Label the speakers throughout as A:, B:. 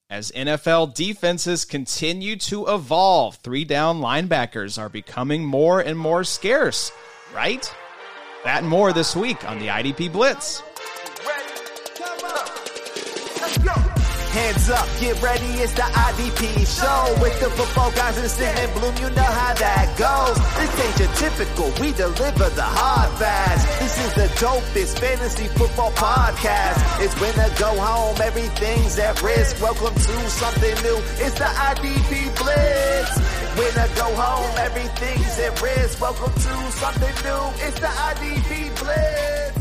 A: As NFL defenses continue to evolve, three-down linebackers are becoming more and more scarce, right? That and more this week on the IDP Blitz.
B: Hands up, get ready, it's the IDP show. With the football guys and Sid and Bloom, you know how that goes. This ain't your typical, we deliver the hard fast. This is the dopest fantasy football podcast. It's when I go home, everything's at risk. Welcome to something new, it's the IDP Blitz. When I go home, everything's at risk. Welcome to something new, it's the IDP Blitz.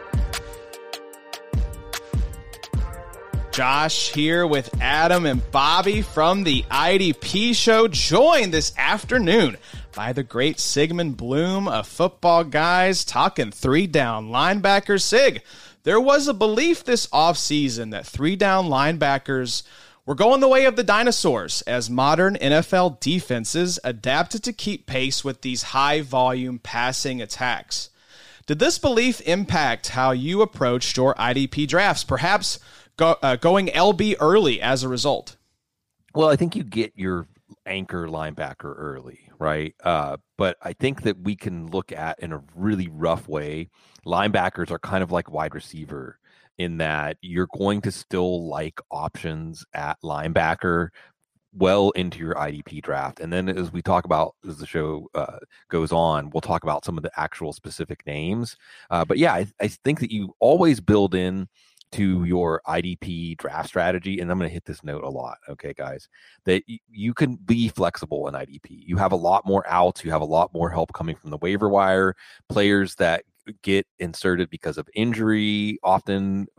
A: Josh here with Adam and Bobby from the IDP show, joined this afternoon by the great Sigmund Bloom of Football Guys, talking three-down linebackers. Sig, there was a belief this offseason that three-down linebackers were going the way of the dinosaurs as modern NFL defenses adapted to keep pace with these high-volume passing attacks. Did this belief impact how you approached your IDP drafts, perhaps going LB early as a result?
C: Well, I think you get your anchor linebacker early, right? But I think that we can look at, in a really rough way, linebackers are kind of like wide receiver in that you're going to still like options at linebacker well into your IDP draft. And then as we talk about, as the show goes on, we'll talk about some of the actual specific names. But yeah, I think that you always build in to your IDP draft strategy, and I'm going to hit this note a lot, okay, guys, that you can be flexible in IDP. You have a lot more outs. You have a lot more help coming from the waiver wire. Players that get inserted because of injury often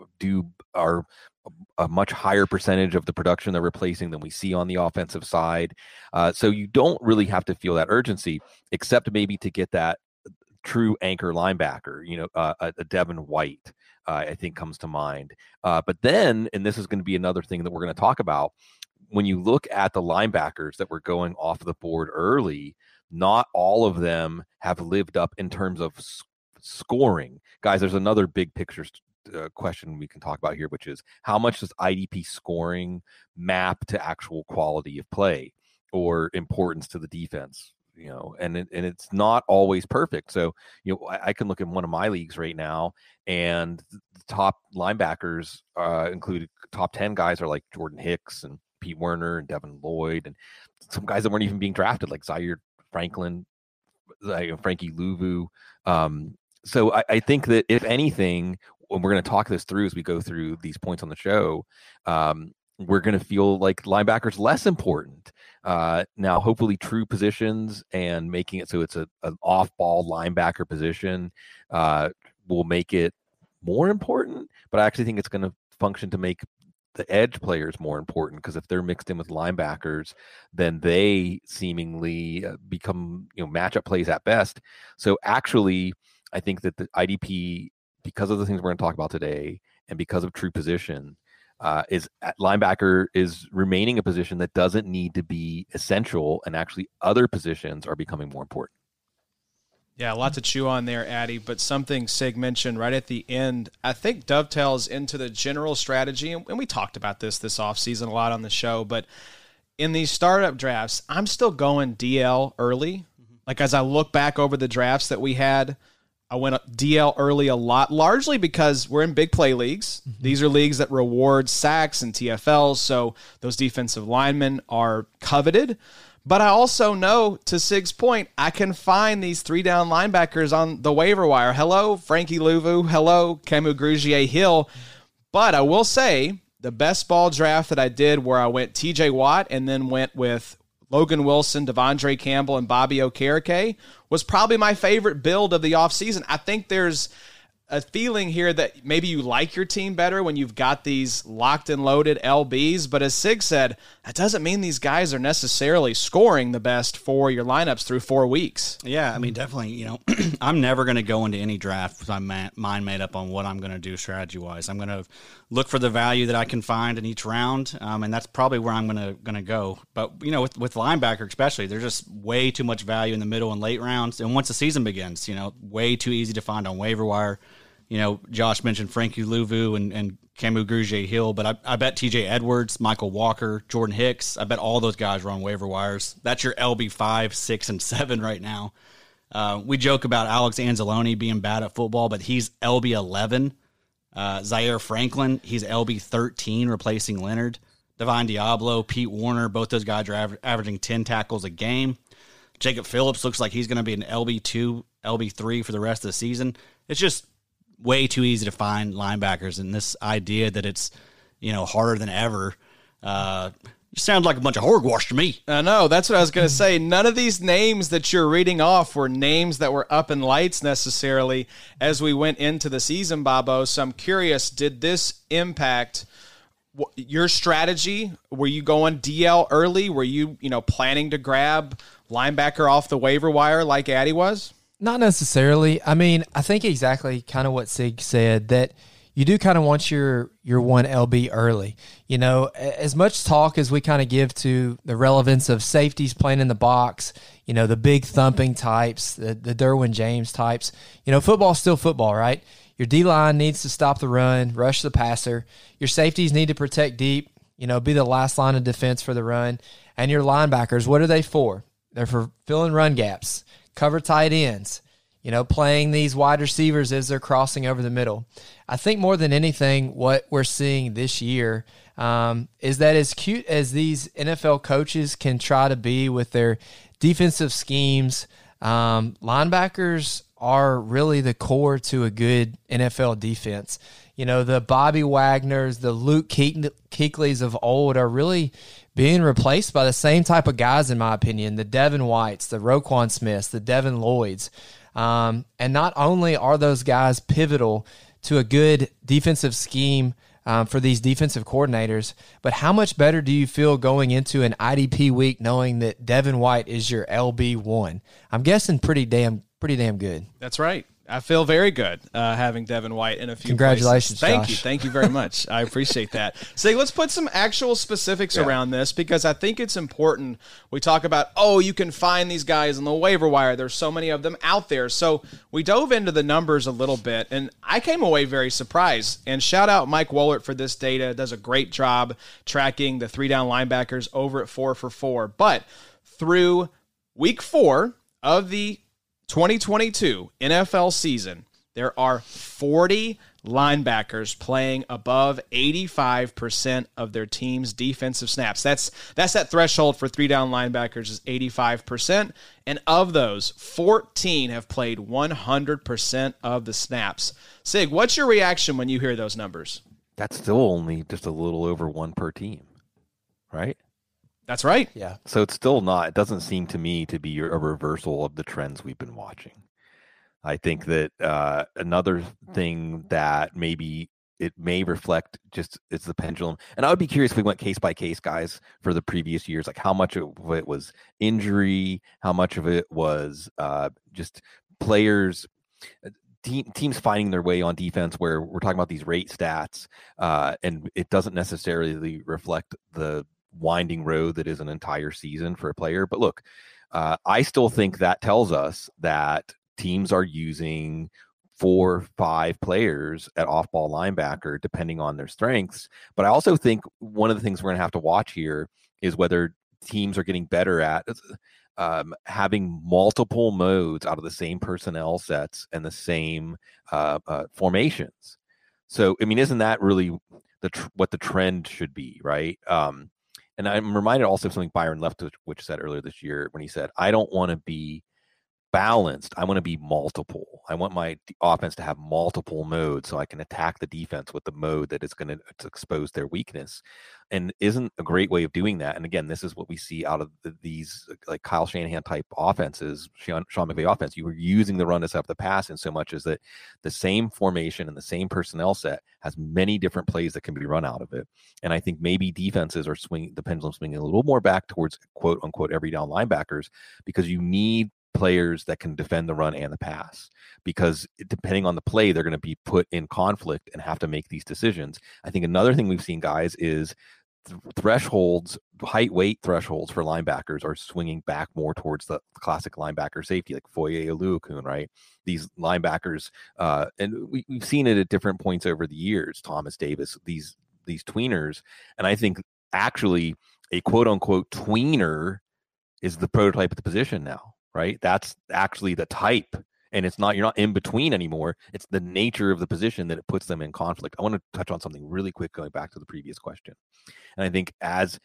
C: are a much higher percentage of the production they're replacing than we see on the offensive side. So you don't really have to feel that urgency, except maybe to get that true anchor linebacker, a Devin White, I think comes to mind. But then, and this is going to be another thing that we're going to talk about, when you look at the linebackers that were going off the board early, not all of them have lived up in terms of scoring. Guys, there's another big picture question we can talk about here, which is how much does IDP scoring map to actual quality of play or importance to the defense? And it's not always perfect. So, I can look in one of my leagues right now, and the top linebackers included top 10 guys are like Jordan Hicks and Pete Werner and Devin Lloyd, and some guys that weren't even being drafted, like Zaire Franklin, Frankie Louvu. So I think that if anything, when we're going to talk this through as we go through these points on the show, we're going to feel like linebackers less important. Now, hopefully true positions and making it so it's an off-ball linebacker position will make it more important, but I actually think it's going to function to make the edge players more important, because if they're mixed in with linebackers, then they seemingly become matchup plays at best. So actually, I think that the IDP, because of the things we're going to talk about today and because of true position, is at linebacker is remaining a position that doesn't need to be essential, and actually other positions are becoming more important.
A: Yeah, a lot to chew on there, Addy, but something Sig mentioned right at the end, I think dovetails into the general strategy, and we talked about this offseason a lot on the show, but in these startup drafts, I'm still going DL early. Like, as I look back over the drafts that we had, I went DL early a lot, largely because we're in big play leagues. Mm-hmm. These are leagues that reward sacks and TFLs, so those defensive linemen are coveted. But I also know, to Sig's point, I can find these three-down linebackers on the waiver wire. Hello, Frankie Louvu. Hello, Camus Grugier-Hill. But I will say, the best ball draft that I did, where I went TJ Watt and then went with Logan Wilson, Devondre Campbell, and Bobby Okereke, was probably my favorite build of the offseason. I think there's a feeling here that maybe you like your team better when you've got these locked and loaded LBs. But as Sig said, that doesn't mean these guys are necessarily scoring the best for your lineups through 4 weeks.
D: Yeah, I mean, definitely, I'm never going to go into any draft with my mind made up on what I'm going to do strategy-wise. I'm going to look for the value that I can find in each round, and that's probably where I'm going to go. But, with linebacker especially, there's just way too much value in the middle and late rounds. And once the season begins, way too easy to find on waiver wire. Josh mentioned Frankie Louvu and Camus Grugier-Hill, but I bet TJ Edwards, Michael Walker, Jordan Hicks, I bet all those guys are on waiver wires. That's your LB 5, 6, and 7 right now. We joke about Alex Anzalone being bad at football, but he's LB 11. Zaire Franklin, he's LB 13, replacing Leonard. Divine Diablo, Pete Warner, both those guys are averaging 10 tackles a game. Jacob Phillips looks like he's going to be an LB2, LB3 for the rest of the season. It's just way too easy to find linebackers, and this idea that it's harder than ever sounds like a bunch of hogwash to me.
A: I know, that's what I was going to say. None of these names that you're reading off were names that were up in lights necessarily as we went into the season, Bobo. So I'm curious, did this impact your strategy? Were you going DL early? Were you planning to grab linebacker off the waiver wire like Addy was?
E: Not necessarily. I mean, I think exactly kind of what Sig said, that you do kind of want your one LB early. As much talk as we kind of give to the relevance of safeties playing in the box, the big thumping types, the Derwin James types, football's still football, right? Your D-line needs to stop the run, rush the passer. Your safeties need to protect deep, be the last line of defense for the run. And your linebackers, what are they for? They're for filling run gaps, cover tight ends, playing these wide receivers as they're crossing over the middle. I think more than anything, what we're seeing this year is that as cute as these NFL coaches can try to be with their defensive schemes, linebackers are really the core to a good NFL defense. The Bobby Wagners, the Luke Kuechly's of old are really being replaced by the same type of guys, in my opinion, the Devin Whites, the Roquan Smiths, the Devin Lloyds. And not only are those guys pivotal to a good defensive scheme for these defensive coordinators, but how much better do you feel going into an IDP week knowing that Devin White is your LB1? I'm guessing pretty damn good.
A: That's right. I feel very good having Devin White in a few
E: Congratulations,
A: places. Thank you very much. I appreciate that. So let's put some actual specifics around this, because I think it's important. We talk about, you can find these guys on the waiver wire. There's so many of them out there. So we dove into the numbers a little bit, and I came away very surprised. And shout out Mike Wollert for this data. Does a great job tracking the 3-down linebackers over at 4for4. But through week 4 of the 2022 NFL season, there are 40 linebackers playing above 85% of their team's defensive snaps. That's that threshold for 3-down linebackers is 85%, and of those, 14 have played 100% of the snaps. Sig, what's your reaction when you hear those numbers?
C: That's still only just a little over one per team, right?
A: That's right.
E: Yeah.
C: So it's still not, it doesn't seem to me to be a reversal of the trends we've been watching. I think that another thing that maybe it may reflect just is the pendulum. And I would be curious if we went case by case, guys, for the previous years, like how much of it was injury, how much of it was just players, teams finding their way on defense, where we're talking about these rate stats, and it doesn't necessarily reflect the winding road that is an entire season for a player. But look, I still think that tells us that teams are using 4 or 5 players at off-ball linebacker, depending on their strengths. But I also think one of the things we're going to have to watch here is whether teams are getting better at having multiple modes out of the same personnel sets and the same formations. So, I mean, isn't that really what the trend should be, right? And I'm reminded also of something Byron Leftwich said earlier this year when he said, I don't want to be balanced. I want to be multiple. I want my offense to have multiple modes so I can attack the defense with the mode that is going to expose their weakness. And isn't a great way of doing that. And again, this is what we see out of these like Kyle Shanahan type offenses, Sean McVay offense. You were using the run to set up the pass in so much as that the same formation and the same personnel set has many different plays that can be run out of it. And I think maybe defenses are the pendulum swinging a little more back towards quote unquote every down linebackers, because you need players that can defend the run and the pass, because depending on the play, they're going to be put in conflict and have to make these decisions. I think another thing we've seen, guys, is thresholds, height weight thresholds for linebackers are swinging back more towards the classic linebacker safety, like Foye Oluokun, right? These linebackers, and we've seen it at different points over the years. Thomas Davis, these tweeners, and I think actually a quote unquote tweener is the prototype of the position now, right? That's actually the type. And you're not in between anymore. It's the nature of the position that it puts them in conflict. I want to touch on something really quick going back to the previous question. And I think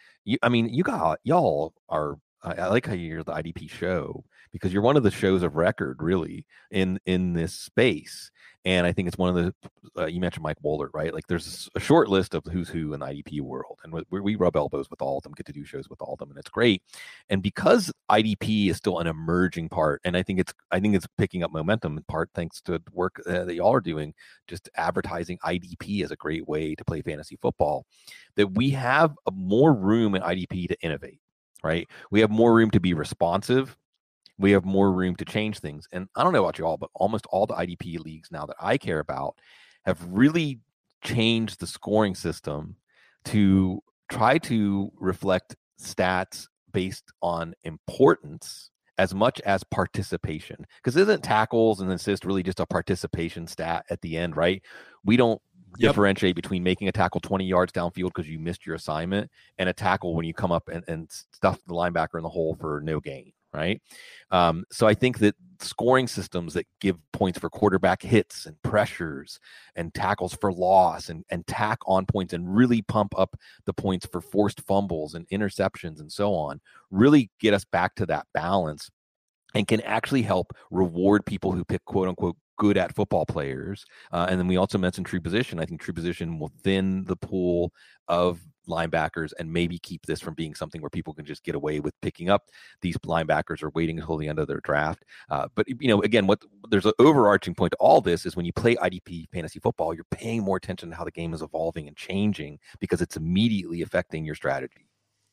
C: y'all are, I like how you're the IDP show because you're one of the shows of record really in this space. And I think it's one of the, you mentioned Mike Wohlert, right? Like there's a short list of who's who in the IDP world. And we rub elbows with all of them, get to do shows with all of them. And it's great. And because IDP is still an emerging part, and I think it's picking up momentum in part thanks to the work that y'all are doing, just advertising IDP as a great way to play fantasy football, that we have more room in IDP to innovate, right? We have more room to be responsive. We have more room to change things. And I don't know about you all, but almost all the IDP leagues now that I care about have really changed the scoring system to try to reflect stats based on importance as much as participation. Because isn't tackles and assists really just a participation stat at the end, right? We don't differentiate between making a tackle 20 yards downfield because you missed your assignment and a tackle when you come up and stuff the linebacker in the hole for no gain. Right. So I think that scoring systems that give points for quarterback hits and pressures and tackles for loss and tack on points and really pump up the points for forced fumbles and interceptions and so on really get us back to that balance and can actually help reward people who pick quote unquote good at football players. And then we also mentioned true position. I think true position will thin the pool of linebackers and maybe keep this from being something where people can just get away with picking up these linebackers or waiting until the end of their draft. But again, there's an overarching point to all this is when you play IDP fantasy football, you're paying more attention to how the game is evolving and changing because it's immediately affecting your strategy.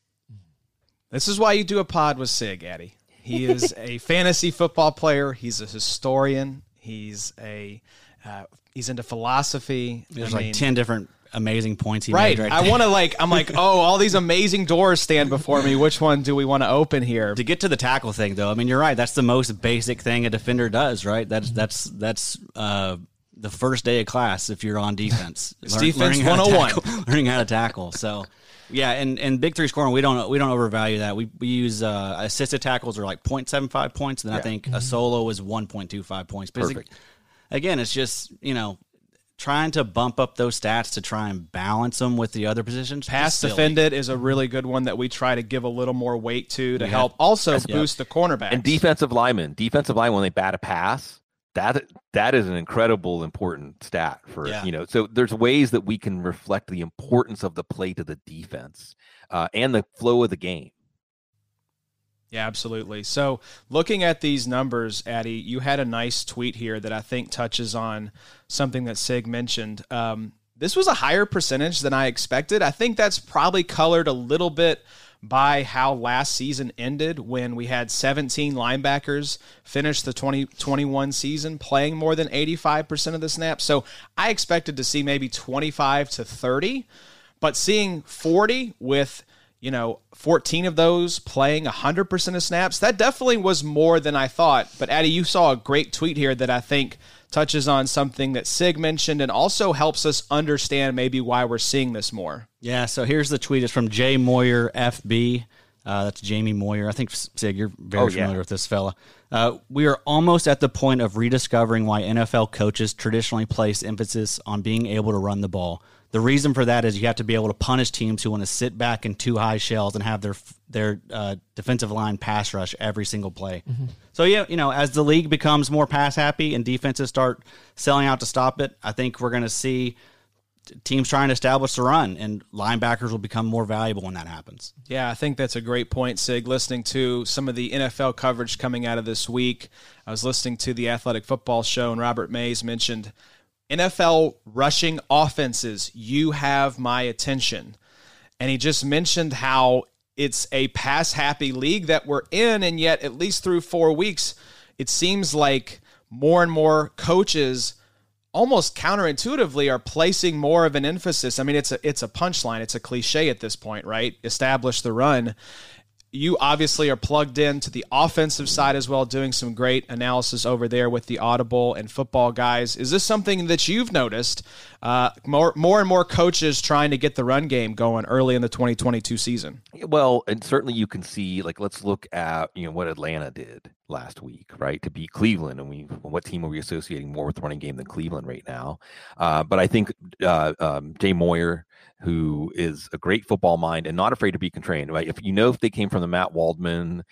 A: This is why you do a pod with Sig, Eddie. He is a fantasy football player. He's a historian. He's into philosophy.
D: There's 10 different amazing points he made right
A: I
D: there.
A: want to I'm like, all these amazing doors stand before me. Which one do we want to open here?
D: To get to the tackle thing, though, I mean, you're right. That's the most basic thing a defender does, right? That's the first day of class if you're on defense.
A: It's defense 101.
D: Learning how to tackle. So, yeah, and Big Three scoring, we don't overvalue that. We use assisted tackles are like 0.75 points, and then I think a solo is 1.25 points.
C: Perfect.
D: Again, it's just trying to bump up those stats to try and balance them with the other positions.
A: Pass defended is a really good one that we try to give a little more weight to help also boost the cornerbacks.
C: And defensive linemen, when they bat a pass, that is an incredible important stat for so there's ways that we can reflect the importance of the play to the defense and the flow of the game.
A: Yeah, absolutely. So looking at these numbers, Addy, you had a nice tweet here that I think touches on something that Sig mentioned. This was a higher percentage than I expected. I think that's probably colored a little bit by how last season ended when we had 17 linebackers finish the 2021 season playing more than 85% of the snaps. So I expected to see maybe 25 to 30, but seeing 40 with 14 of those playing 100% of snaps, that definitely was more than I thought. But Addy, you saw a great tweet here that I think touches on something that Sig mentioned and also helps us understand maybe why we're seeing this more.
D: Yeah, so here's the tweet. It's from Jay Moyer, FB. That's Jamie Moyer. I think, Sig, you're very familiar with this fella. We are almost at the point of rediscovering why NFL coaches traditionally place emphasis on being able to run the ball. The reason for that is you have to be able to punish teams who want to sit back in two high shells and have their defensive line pass rush every single play. Mm-hmm. So, as the league becomes more pass happy and defenses start selling out to stop it, I think we're going to see teams trying to establish the run, and linebackers will become more valuable when that happens.
A: Yeah, I think that's a great point, Sig. Listening to some of the NFL coverage coming out of this week, I was listening to the Athletic Football Show, and Robert Mays mentioned NFL rushing offenses, you have my attention. And he just mentioned how it's a pass-happy league that we're in, and yet at least through 4 weeks, it seems like more and more coaches almost counterintuitively are placing more of an emphasis. I mean, it's a punchline. It's a cliche at this point, right? Establish the run. You obviously are plugged into the offensive side as well, doing some great analysis over there with the Audible and Football Guys. Is this something that you've noticed? More and more coaches trying to get the run game going early in the 2022 season.
C: Well, and certainly you can see, like, let's look at what Atlanta did last week, right, to beat Cleveland, and what team are we associating more with the running game than Cleveland right now? But I think Jay Moyer, who is a great football mind and not afraid to be contrarian, right? If they came from the Matt Waldman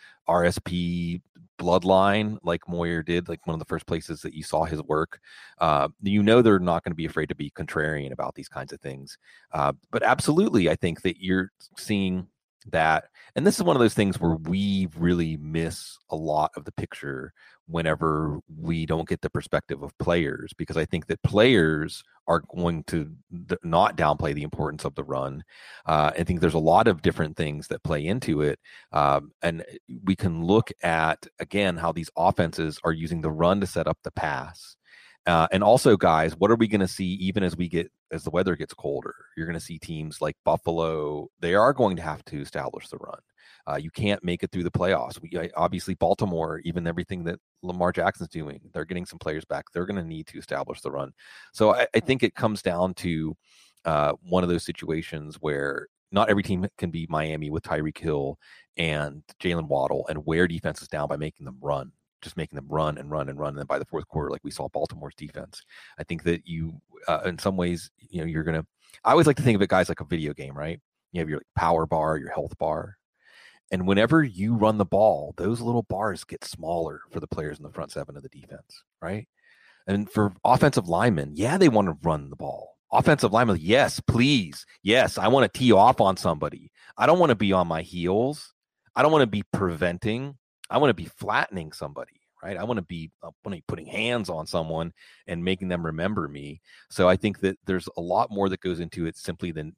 C: RSP bloodline, like Moyer did, like one of the first places that you saw his work, they're not going to be afraid to be contrarian about these kinds of things. But absolutely, I think that you're seeing that, and this is one of those things where we really miss a lot of the picture whenever we don't get the perspective of players, because I think that players are going to not downplay the importance of the run. I think there's a lot of different things that play into it. And we can look at, again, how these offenses are using the run to set up the pass. And also, guys, what are we going to see even as the weather gets colder? You're going to see teams like Buffalo. They are going to have to establish the run. You can't make it through the playoffs. Obviously, Baltimore, even everything that Lamar Jackson's doing, they're getting some players back. They're going to need to establish the run. So I think it comes down to one of those situations where not every team can be Miami with Tyreek Hill and Jalen Waddle and wear defenses down by making them run. Just making them run and run and run. And then by the fourth quarter, like we saw Baltimore's defense, I think that in some ways, you're going to, I always like to think of it, guys, like a video game, right? You have your power bar, your health bar. And whenever you run the ball, those little bars get smaller for the players in the front seven of the defense, right? And for offensive linemen, they want to run the ball. Offensive linemen, yes, please. Yes, I want to tee off on somebody. I don't want to be on my heels. I don't want to be preventing. I want to be flattening somebody, right? I want to be putting hands on someone and making them remember me. So I think that there's a lot more that goes into it simply than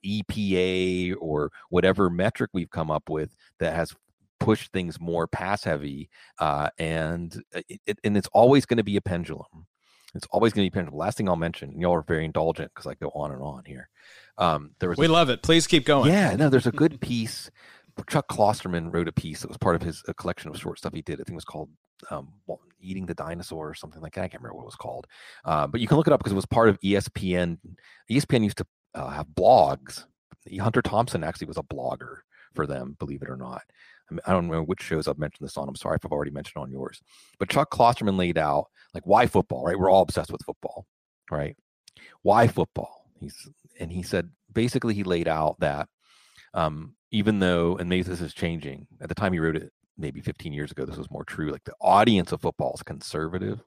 C: EPA or whatever metric we've come up with that has pushed things more pass heavy. And it's always going to be a pendulum. It's always going to be a pendulum. Last thing I'll mention, and y'all are very indulgent because I go on and on here. We
A: love it. Please keep going.
C: Yeah, no, there's a good piece. Chuck Klosterman wrote a piece that was part of his collection of short stuff he did. I think it was called Eating the Dinosaur or something like that. I can't remember what it was called. But you can look it up because it was part of ESPN. ESPN used to have blogs. Hunter Thompson actually was a blogger for them, believe it or not. I don't know which shows I've mentioned this on. I'm sorry if I've already mentioned on yours. But Chuck Klosterman laid out, like, why football, right? We're all obsessed with football, right? Why football? He said, basically, he laid out that even though, and maybe this is changing, at the time he wrote it, maybe 15 years ago, this was more true, like the audience of football is conservative.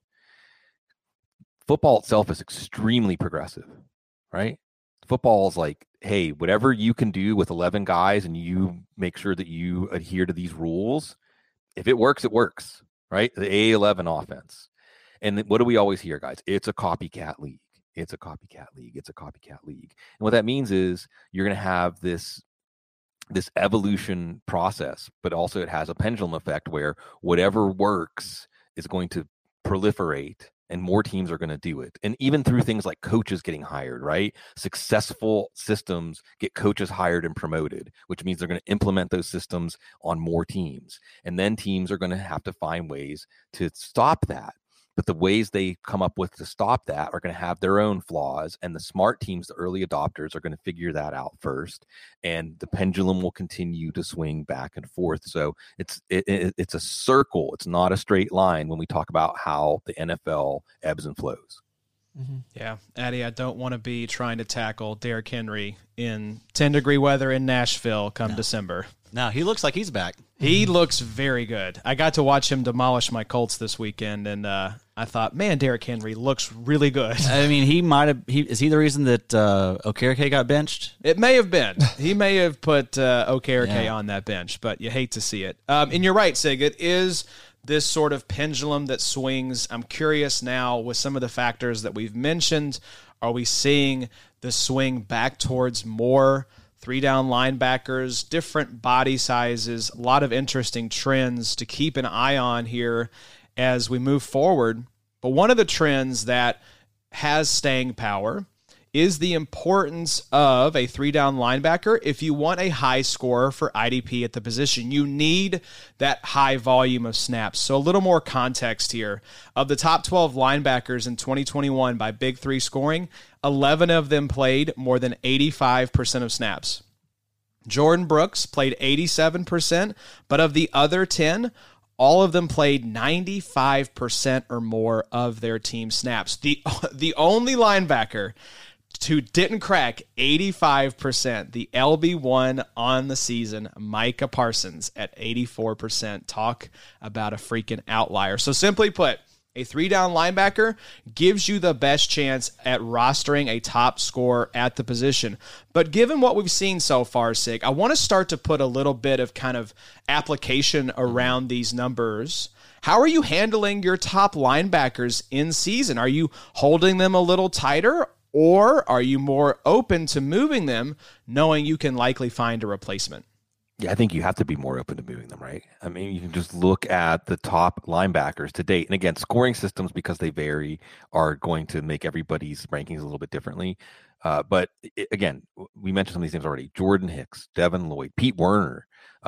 C: Football itself is extremely progressive, right? Football is like, hey, whatever you can do with 11 guys and you make sure that you adhere to these rules, if it works, it works, right? The A11 offense. And what do we always hear, guys? It's a copycat league. It's a copycat league. It's a copycat league. And what that means is you're going to have this evolution process, but also it has a pendulum effect where whatever works is going to proliferate and more teams are going to do it. And even through things like coaches getting hired, right? Successful systems get coaches hired and promoted, which means they're going to implement those systems on more teams. And then teams are going to have to find ways to stop that. But the ways they come up with to stop that are going to have their own flaws. And the smart teams, the early adopters, are going to figure that out first. And the pendulum will continue to swing back and forth. So it's a circle. It's not a straight line when we talk about how the NFL ebbs and flows.
A: Mm-hmm. Yeah, Addy, I don't want to be trying to tackle Derrick Henry in 10-degree weather in Nashville come December.
D: No, he looks like he's back.
A: He looks very good. I got to watch him demolish my Colts this weekend, and I thought, man, Derrick Henry looks really good.
D: I mean, he might have. Is he the reason that Okereke got benched?
A: It may have been. He may have put Okereke on that bench, but you hate to see it. And you're right, Sig. It is this sort of pendulum that swings. I'm curious now with some of the factors that we've mentioned. Are we seeing the swing back towards more 3-down linebackers, different body sizes, a lot of interesting trends to keep an eye on here as we move forward? But one of the trends that has staying power is the importance of a 3-down linebacker. If you want a high scorer for IDP at the position, you need that high volume of snaps. So a little more context here. Of the top 12 linebackers in 2021 by Big 3 scoring, 11 of them played more than 85% of snaps. Jordan Brooks played 87%, but of the other 10, all of them played 95% or more of their team snaps. The only linebacker who didn't crack 85%, the LB1 on the season, Micah Parsons at 84%. Talk about a freaking outlier. So simply put, a 3-down linebacker gives you the best chance at rostering a top scorer at the position. But given what we've seen so far, Sig, I want to start to put a little bit of kind of application around these numbers. How are you handling your top linebackers in season? Are you holding them a little tighter, or are you more open to moving them, knowing you can likely find a replacement?
C: Yeah, I think you have to be more open to moving them, right? I mean, you can just look at the top linebackers to date. And again, scoring systems, because they vary, are going to make everybody's rankings a little bit differently. But again, we mentioned some of these names already. Jordan Hicks, Devin Lloyd, Pete Werner,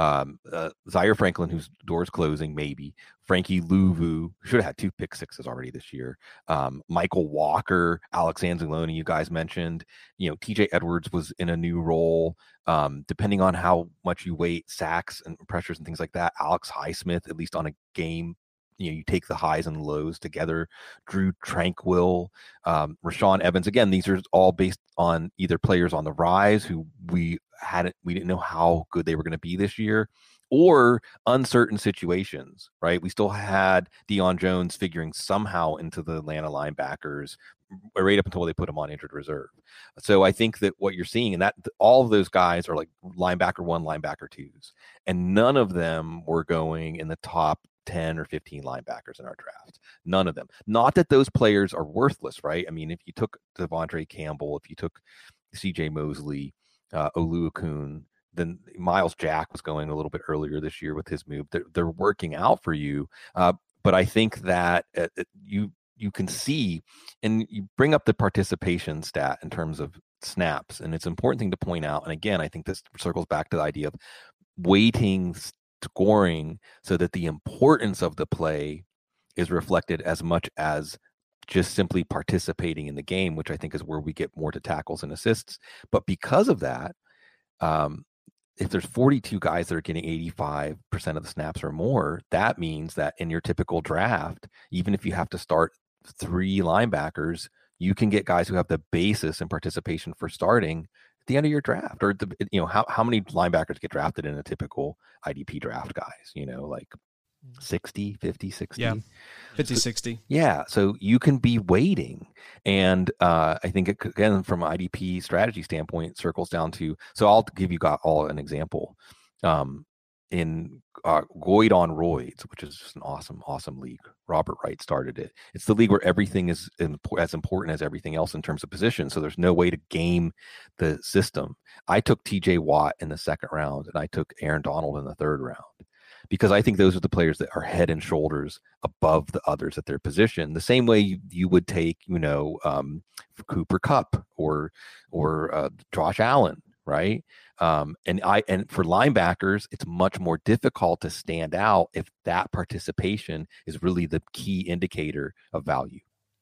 C: Zaire Franklin, whose door's closing, maybe. Frankie Louvu, should have had 2 pick sixes already this year. Michael Walker, Alex Anzalone, you guys mentioned. TJ Edwards was in a new role. Depending on how much you weight sacks and pressures and things like that. Alex Highsmith, at least on a game, you take the highs and lows together. Drew Tranquil, Rashawn Evans. Again, these are all based on either players on the rise who we didn't know how good they were going to be this year, or uncertain situations, right? We still had Deion Jones figuring somehow into the Atlanta linebackers right up until they put him on injured reserve. So I think that what you're seeing, and that all of those guys are like linebacker 1, linebacker 2s, and none of them were going in the top 10 or 15 linebackers in our draft. None of them. Not that those players are worthless, right? I mean, if you took Devondre Campbell, if you took CJ Mosley, Oluokun, then Miles Jack was going a little bit earlier this year with his move. They're working out for you. But I think that you can see, and you bring up the participation stat in terms of snaps, and it's an important thing to point out. And again, I think this circles back to the idea of weighting scoring so that the importance of the play is reflected as much as just simply participating in the game, which I think is where we get more to tackles and assists. But because of that, if there's 42 guys that are getting 85% of the snaps or more, that means that in your typical draft, even if you have to start 3 linebackers, you can get guys who have the basis and participation for starting at the end of your draft. Or how many linebackers get drafted in a typical IDP draft, guys? Like 60, 50, 60.
A: Yeah, 50, 60.
C: Yeah, so you can be waiting. And I think, again, from an IDP strategy standpoint, circles down to, so I'll give you all an example. In Goid on Roids, which is just an awesome league. Robert Wright started it. It's the league where everything is as important as everything else in terms of position. So there's no way to game the system. I took TJ Watt in the 2nd round, and I took Aaron Donald in the 3rd round, because I think those are the players that are head and shoulders above the others at their position. The same way you would take, Cooper Kupp or Josh Allen, right? And for linebackers, it's much more difficult to stand out if that participation is really the key indicator of value.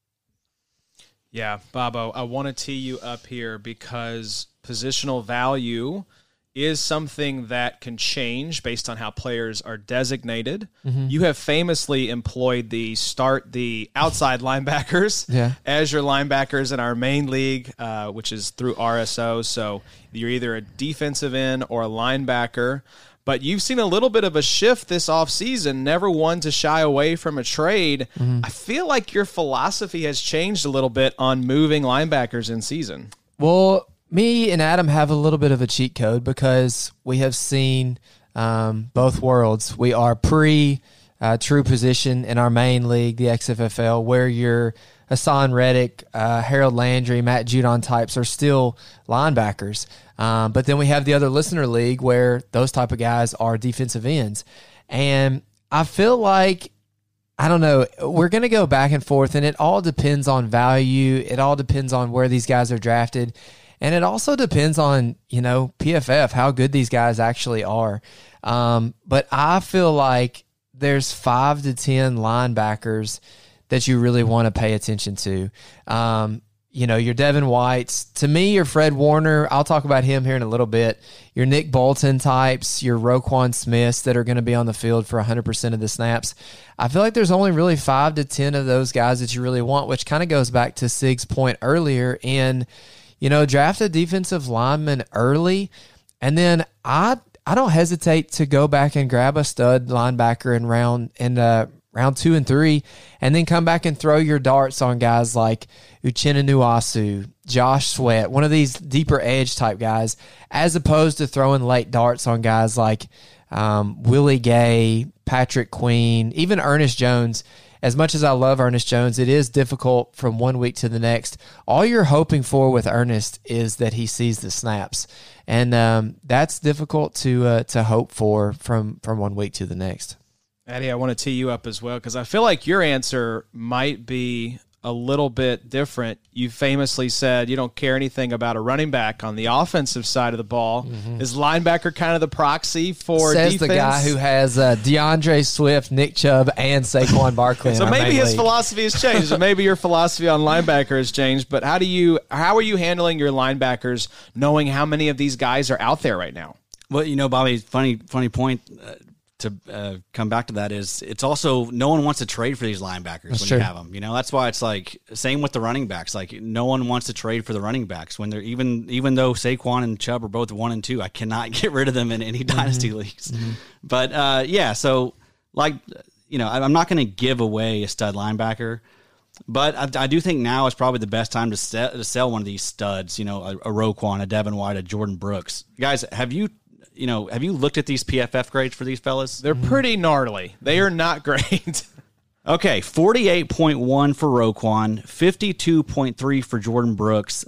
A: Yeah, Bobo, I want to tee you up here because positional value is something that can change based on how players are designated. Mm-hmm. You have famously employed the outside linebackers as your linebackers in our main league, which is through RSO. So you're either a defensive end or a linebacker. But you've seen a little bit of a shift this offseason, never one to shy away from a trade. Mm-hmm. I feel like your philosophy has changed a little bit on moving linebackers in season.
E: Well, me and Adam have a little bit of a cheat code because we have seen both worlds. We are true position in our main league, the XFFL, where your Hassan Reddick, Harold Landry, Matt Judon types are still linebackers. But then we have the other listener league where those type of guys are defensive ends. And I feel like I don't know. We're going to go back and forth, and it all depends on value. It all depends on where these guys are drafted. And it also depends on, PFF, how good these guys actually are. But I feel like there's 5 to 10 linebackers that you really want to pay attention to. Your Devin Whites. To me, your Fred Warner, I'll talk about him here in a little bit. Your Nick Bolton types, your Roquan Smiths that are going to be on the field for 100% of the snaps. I feel like there's only really 5 to 10 of those guys that you really want, which kind of goes back to Sig's point earlier in, draft a defensive lineman early. And then I don't hesitate to go back and grab a stud linebacker in round 2 and 3, and then come back and throw your darts on guys like Uchenna Nwasu, Josh Sweat, one of these deeper edge type guys, as opposed to throwing late darts on guys like Willie Gay, Patrick Queen, even Ernest Jones. As much as I love Ernest Jones, it is difficult from one week to the next. All you're hoping for with Ernest is that he sees the snaps, and that's difficult to hope for from one week to the next.
A: Addy, I want to tee you up as well because I feel like your answer might be a little bit different. You famously said you don't care anything about a running back on the offensive side of the ball. Mm-hmm. Is linebacker kind of the proxy for
E: Says
A: defense?
E: The guy who has DeAndre Swift, Nick Chubb, and Saquon Barkley.
A: So maybe his philosophy has changed. And maybe your philosophy on linebacker has changed. But how are you handling your linebackers, knowing how many of these guys are out there right now?
D: Well, Bobby, funny point. To come back to that is it's also no one wants to trade for these linebackers when you have them. That's why it's like same with the running backs. Like no one wants to trade for the running backs when they're even though Saquon and Chubb are both 1 and 2. I cannot get rid of them in any dynasty leagues. Mm-hmm. But so like I'm not going to give away a stud linebacker. But I do think now is probably the best time to sell one of these studs. A Roquan, a Devin White, a Jordan Brooks. Guys, have you looked at these PFF grades for these fellas?
A: They're pretty gnarly. They are not great.
D: Okay, 48.1 for Roquan, 52.3 for Jordan Brooks,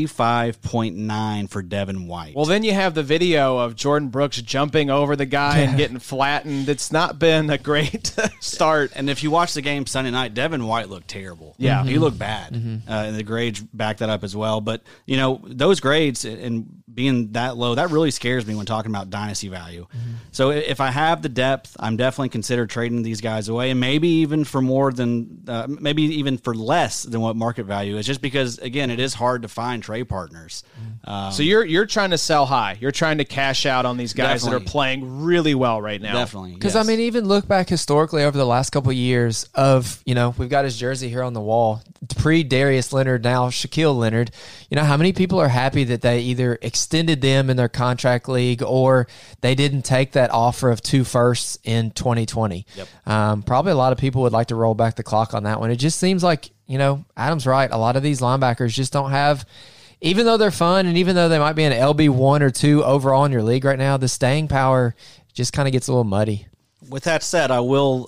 D: 35.9 for Devin White.
A: Well, then you have the video of Jordan Brooks jumping over the guy and getting flattened. It's not been a great start.
D: And if you watch the game Sunday night, Devin White looked terrible.
A: Yeah.
D: He looked bad. Mm-hmm. And the grades back that up as well. But, those grades and being that low, that really scares me when talking about dynasty value. Mm-hmm. So if I have the depth, I'm definitely consider trading these guys away, and maybe even for more than maybe even for less than what market value is, just because again it is hard to find trade partners.
A: So you're trying to sell high. You're trying to cash out on these guys that are playing really well right now.
D: Definitely,
E: because yes. Even look back historically over the last couple of years of we've got his jersey here on the wall, pre Darius Leonard, now Shaquille Leonard. How many people are happy that they either extended them in their contract league or they didn't take that offer of 2 firsts in 2020?
D: Yep.
E: Probably a lot of people would like to roll back the clock on that one. It just seems like, Adam's right. A lot of these linebackers just don't have, even though they're fun and even though they might be an LB1 or 2 overall in your league right now, the staying power just kind of gets a little muddy.
D: With that said, I will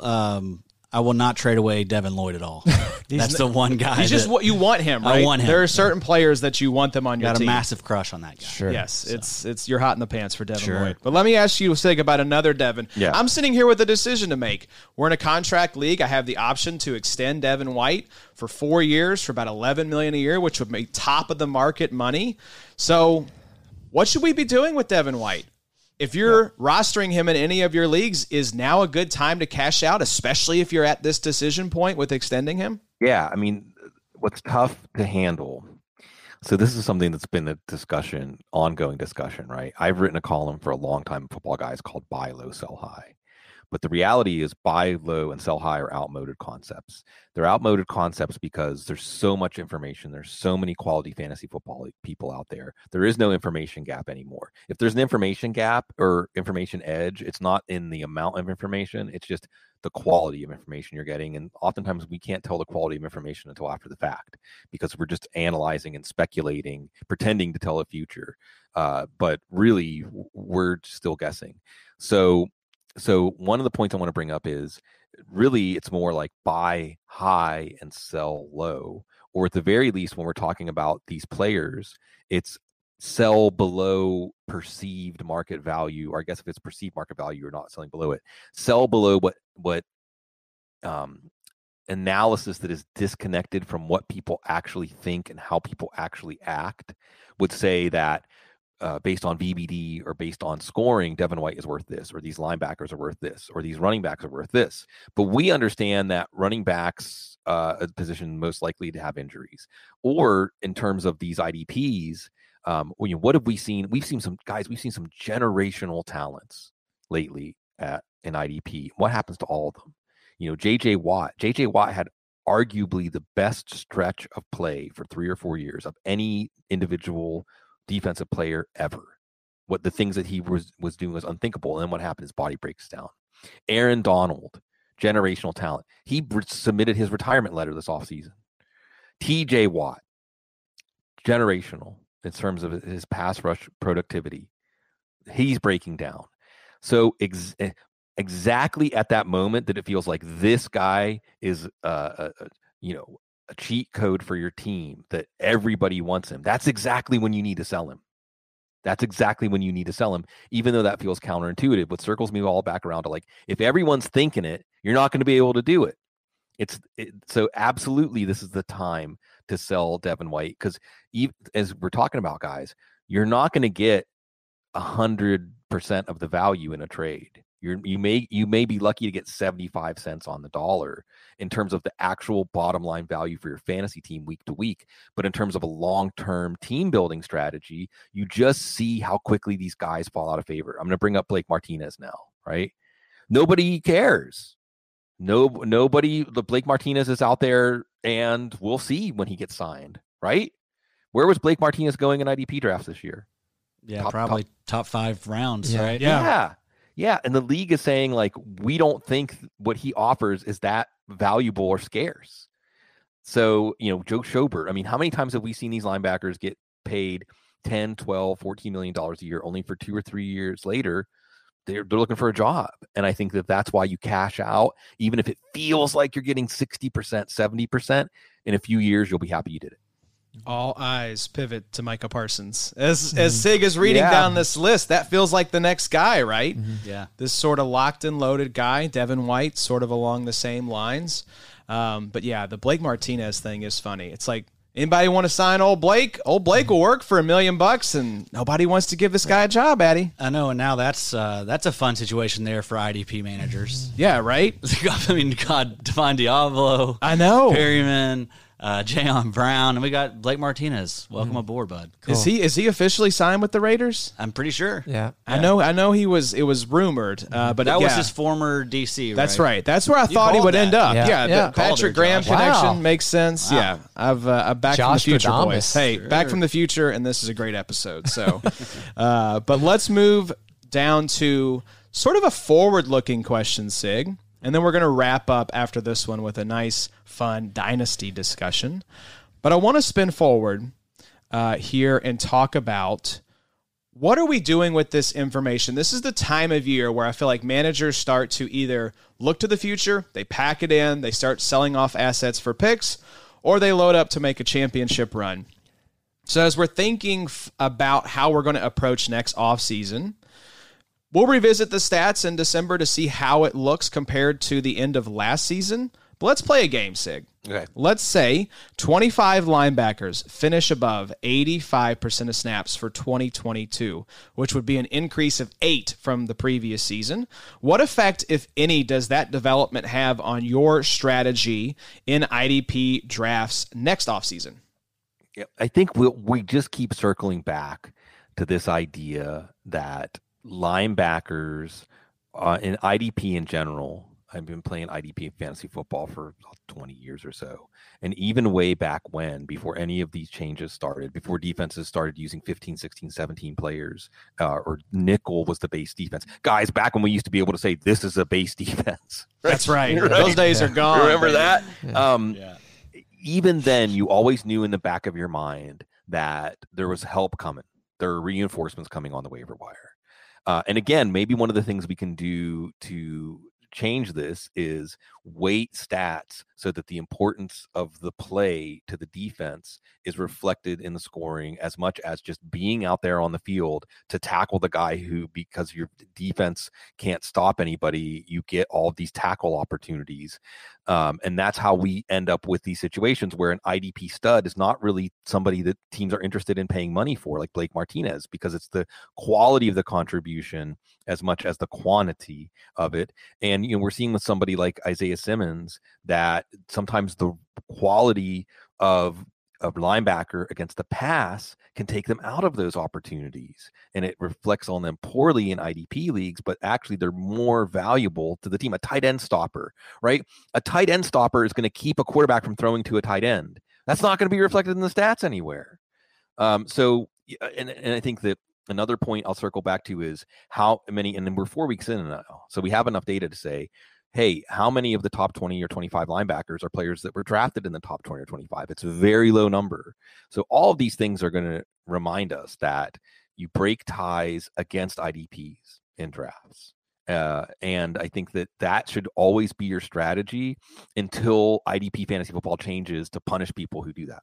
D: not trade away Devin Lloyd at all. That's the one guy.
A: He's just what you want him, right?
D: I want him.
A: There are certain players that you want them on your team.
D: Got a massive crush on that guy.
E: Sure.
A: Yes, so. It's you're hot in the pants for Devin Lloyd. But let me ask you, Sig, about another Devin.
C: Yeah.
A: I'm sitting here with a decision to make. We're in a contract league. I have the option to extend Devin White for 4 years for about $11 million a year, which would make top of the market money. So, what should we be doing with Devin White? If you're rostering him in any of your leagues, is now a good time to cash out, especially if you're at this decision point with extending him?
C: Yeah, what's tough to handle. So this is something that's been a discussion, ongoing discussion, right? I've written a column for a long time in Football Guys called Buy Low, Sell High. But the reality is buy low and sell high are outmoded concepts. They're outmoded concepts because there's so much information. There's so many quality fantasy football people out there. There is no information gap anymore. If there's an information gap or information edge, it's not in the amount of information. It's just the quality of information you're getting. And oftentimes we can't tell the quality of information until after the fact because we're just analyzing and speculating, pretending to tell a future. But really, we're still guessing. So one of the points I want to bring up is really it's more like buy high and sell low, or at the very least, when we're talking about these players, it's sell below perceived market value, or I guess if it's perceived market value, you're not selling below it. Sell below what analysis that is disconnected from what people actually think and how people actually act would say that based on BBD or based on scoring, Devin White is worth this, or these linebackers are worth this, or these running backs are worth this. But we understand that running backs a position most likely to have injuries, or in terms of these IDPs, what have we seen? We've seen some generational talents lately in IDP. What happens to all of them? JJ Watt had arguably the best stretch of play for 3 or 4 years of any individual defensive player ever. What the things that he was doing was unthinkable. And then what happened? His body breaks down. Aaron Donald, generational talent. He submitted his retirement letter this offseason. TJ Watt, generational in terms of his pass rush productivity. He's breaking down. So exactly at that moment that it feels like this guy is a cheat code for your team, that everybody wants him. That's exactly when you need to sell him. Even though that feels counterintuitive, what circles me all back around to, like, if everyone's thinking it, you're not going to be able to do it. So absolutely, this is the time to sell Devin White, because as we're talking about, guys, you're not going to get 100% of the value in a trade. You may be lucky to get 75 cents on the dollar in terms of the actual bottom line value for your fantasy team week to week. But in terms of a long-term team building strategy, you just see how quickly these guys fall out of favor. I'm going to bring up Blake Martinez now, right? Nobody cares. Nobody. The Blake Martinez is out there, and we'll see when he gets signed, right? Where was Blake Martinez going in IDP drafts this year?
D: Yeah, probably top 5 rounds, right?
C: Yeah. And the league is saying, like, we don't think what he offers is that valuable or scarce. So, Joe Schobert, I mean, how many times have we seen these linebackers get paid $10, $12, $14 million a year, only for 2 or 3 years later, they're looking for a job. And I think that's why you cash out, even if it feels like you're getting 60%, 70%, in a few years, you'll be happy you did it.
A: All eyes pivot to Micah Parsons. As Sig is reading down this list, that feels like the next guy, right?
D: Mm-hmm. Yeah.
A: This sort of locked and loaded guy, Devin White, sort of along the same lines. But yeah, the Blake Martinez thing is funny. It's like, anybody want to sign old Blake? Old Blake will work for $1 million, and nobody wants to give this guy a job, Addy.
D: I know, and now that's a fun situation there for IDP managers.
A: Yeah, right?
D: I mean, God, Devon Diablo.
A: I know.
D: Perryman. Jayon Brown, and we got Blake Martinez. Welcome aboard, bud.
A: Cool. Is he officially signed with the Raiders?
D: I'm pretty sure.
E: Yeah.
A: I know he was. It was rumored, but
D: that was his former DC.
A: That's right. That's where I thought he would end up.
E: Yeah.
A: The Patrick Graham connection makes sense.
D: Wow.
A: Yeah, I've Back
E: Josh
A: from the Future
E: Stradamus.
A: boys. Hey, Back from the Future, and this is a great episode. So, but let's move down to sort of a forward-looking question, Sig. And then we're going to wrap up after this one with a nice, fun dynasty discussion. But I want to spin forward here and talk about, what are we doing with this information? This is the time of year where I feel like managers start to either look to the future, they pack it in, they start selling off assets for picks, or they load up to make a championship run. So as we're thinking about how we're going to approach next offseason, we'll revisit the stats in December to see how it looks compared to the end of last season. But let's play a game, Sig.
C: Okay.
A: Let's say 25 linebackers finish above 85% of snaps for 2022, which would be an increase of 8 from the previous season. What effect, if any, does that development have on your strategy in IDP drafts next offseason?
C: Yeah, I think we just keep circling back to this idea that linebackers in IDP in general, I've been playing IDP fantasy football for 20 years or so. And even way back when, before any of these changes started, before defenses started using 15, 16, 17 players, or nickel was the base defense. Guys, back when we used to be able to say, this is a base defense.
A: That's right. Those days are gone.
C: Remember that?
E: Yeah.
C: Even then, you always knew in the back of your mind that there was help coming. There are reinforcements coming on the waiver wire. And again, maybe one of the things we can do to change this is weight stats so that the importance of the play to the defense is reflected in the scoring as much as just being out there on the field to tackle the guy who, because your defense can't stop anybody, you get all of these tackle opportunities. And that's how we end up with these situations where an IDP stud is not really somebody that teams are interested in paying money for, like Blake Martinez, because it's the quality of the contribution as much as the quantity of it. And, we're seeing with somebody like Isaiah Simmons that sometimes the quality of linebacker against the pass can take them out of those opportunities, and it reflects on them poorly in IDP leagues, but actually they're more valuable to the team. A tight end stopper, right? A tight end stopper is going to keep a quarterback from throwing to a tight end. That's not going to be reflected in the stats anywhere. So I think that another point I'll circle back to is how many, and then we're 4 weeks in now, so we have enough data to say, hey, how many of the top 20 or 25 linebackers are players that were drafted in the top 20 or 25? It's a very low number. So all of these things are going to remind us that you break ties against IDPs in drafts. And I think that should always be your strategy until IDP fantasy football changes to punish people who do that.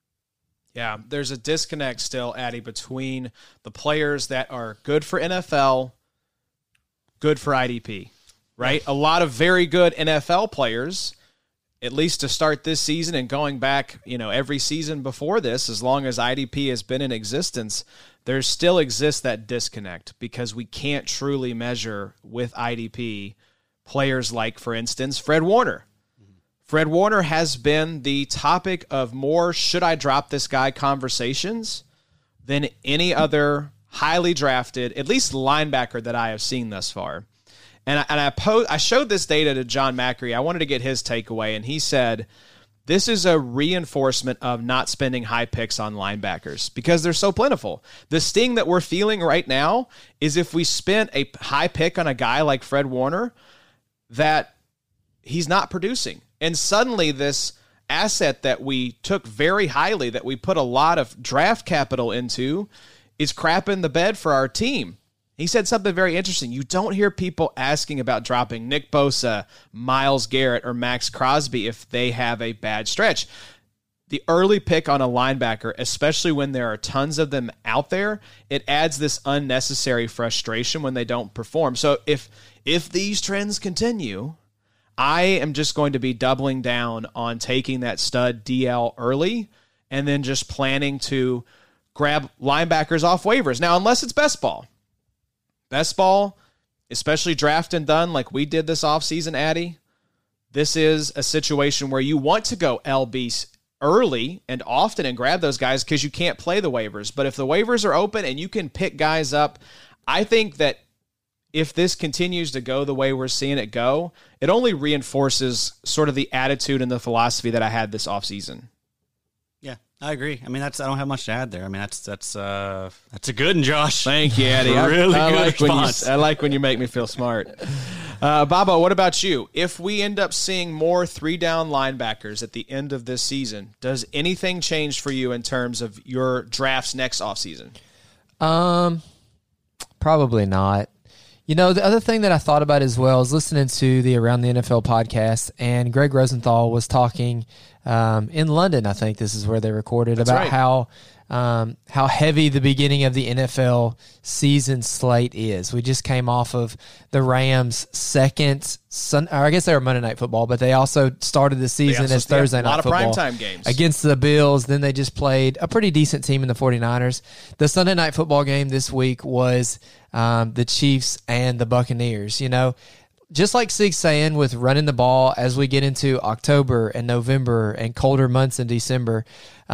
A: Yeah, there's a disconnect still, Addy, between the players that are good for NFL, good for IDP, right? A lot of very good NFL players, at least to start this season and going back, every season before this, as long as IDP has been in existence, there still exists that disconnect because we can't truly measure with IDP players like, for instance, Fred Warner. Fred Warner has been the topic of more should I drop this guy conversations than any other highly drafted, at least linebacker that I have seen thus far. And I showed this data to John Macri. I wanted to get his takeaway, and he said, this is a reinforcement of not spending high picks on linebackers because they're so plentiful. The sting that we're feeling right now is if we spent a high pick on a guy like Fred Warner, that he's not producing. And suddenly this asset that we took very highly, that we put a lot of draft capital into, is crapping the bed for our team. He said something very interesting. You don't hear people asking about dropping Nick Bosa, Myles Garrett, or Max Crosby if they have a bad stretch. The early pick on a linebacker, especially when there are tons of them out there, it adds this unnecessary frustration when they don't perform. So if these trends continue, I am just going to be doubling down on taking that stud DL early and then just planning to grab linebackers off waivers. Now, unless it's best ball. Best ball, especially draft and done like we did this offseason, Addy, this is a situation where you want to go LB early and often and grab those guys because you can't play the waivers. But if the waivers are open and you can pick guys up, I think that if this continues to go the way we're seeing it go, it only reinforces sort of the attitude and the philosophy that I had this offseason.
D: Yeah, I agree. I mean, I don't have much to add there. I mean, that's a good one, Josh.
A: Thank you, Eddie.
D: Really
A: I
D: good
A: like
D: response.
A: I like when you make me feel smart. Babo, what about you? If we end up seeing more 3-down linebackers at the end of this season, does anything change for you in terms of your drafts next offseason?
E: Probably not. The other thing that I thought about as well is listening to the Around the NFL podcast, and Greg Rosenthal was talking in London. I think this is where they recorded. That's about right. How heavy the beginning of the NFL season slate is. We just came off of the Rams' second, I guess they were Monday Night Football, but they also started the season as Thursday Night Football.
A: A lot of primetime games.
E: Against the Bills. Then they just played a pretty decent team in the 49ers. The Sunday Night Football game this week was the Chiefs and the Buccaneers. Just like Sig's saying with running the ball as we get into October and November and colder months in December,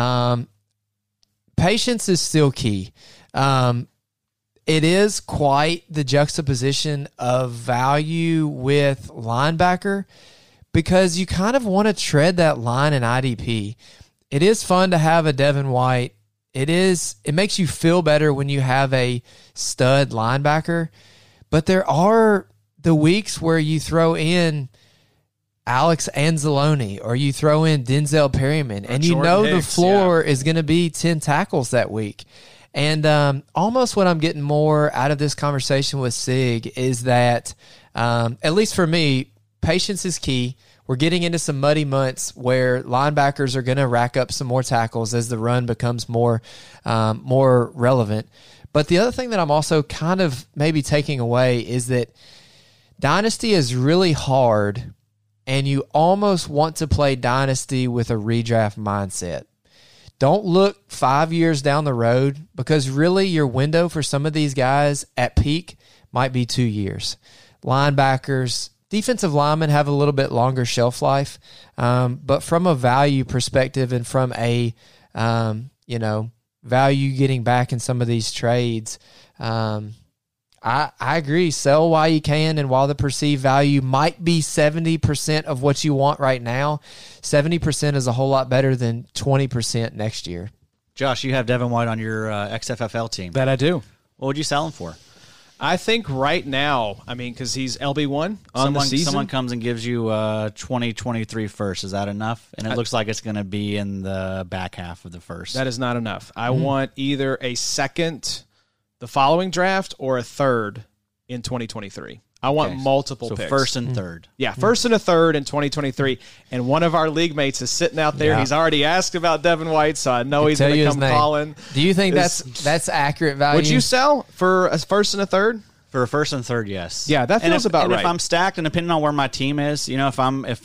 E: patience is still key. It is quite the juxtaposition of value with linebacker because you kind of want to tread that line in IDP. It is fun to have a Devin White. It makes you feel better when you have a stud linebacker, but there are the weeks where you throw in Alex Anzalone or you throw in Denzel Perryman and you know the floor is going to be 10 tackles that week. And almost what I'm getting more out of this conversation with Sig is that, at least for me, patience is key. We're getting into some muddy months where linebackers are going to rack up some more tackles as the run becomes more relevant. But the other thing that I'm also kind of maybe taking away is that Dynasty is really hard, and you almost want to play Dynasty with a redraft mindset. Don't look 5 years down the road, because really your window for some of these guys at peak might be 2 years. Linebackers, defensive linemen have a little bit longer shelf life, but from a value perspective and from a value getting back in some of these trades, I agree. Sell while you can, and while the perceived value might be 70% of what you want right now, 70% is a whole lot better than 20% next year.
D: Josh, you have Devin White on your XFFL team.
A: That I do.
D: What would you sell him for?
A: I think right now, because he's LB1 on the season.
D: Someone comes and gives you 2023 first. Is that enough? And it looks like it's going to be in the back half of the first.
A: That is not enough. I want either a second the following draft or a third in 2023. I want multiple picks.
D: First and third.
A: Yeah, first and a third in 2023. And one of our league mates is sitting out there. Yeah. He's already asked about Devin White, so I know he's going to come calling.
E: Do you think that's accurate value?
A: Would you sell for a first and a third?
D: For a first and third, yes.
A: Yeah, that feels about right.
D: If I'm stacked, and depending on where my team is, if it doesn't look